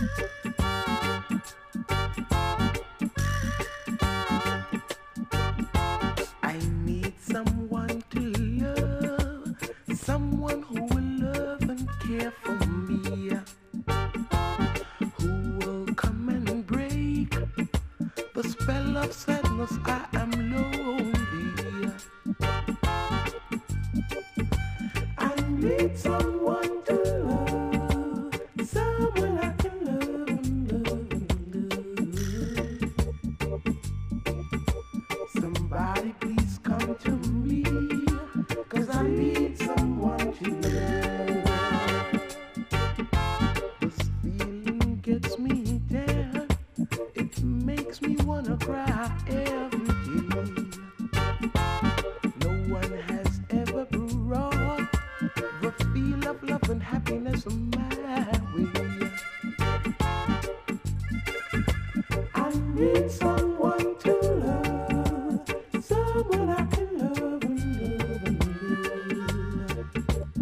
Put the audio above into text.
I need someone to love, someone who will love and care for me, who will come and break the spell of sadness. I am lonely. I need someone to love, someone I can love and love and love. Somebody please come to me, 'cause I need someone to love. This feeling gets me down, it makes me wanna cry every day. No one has ever brought the feel of love and happiness my way. I need someone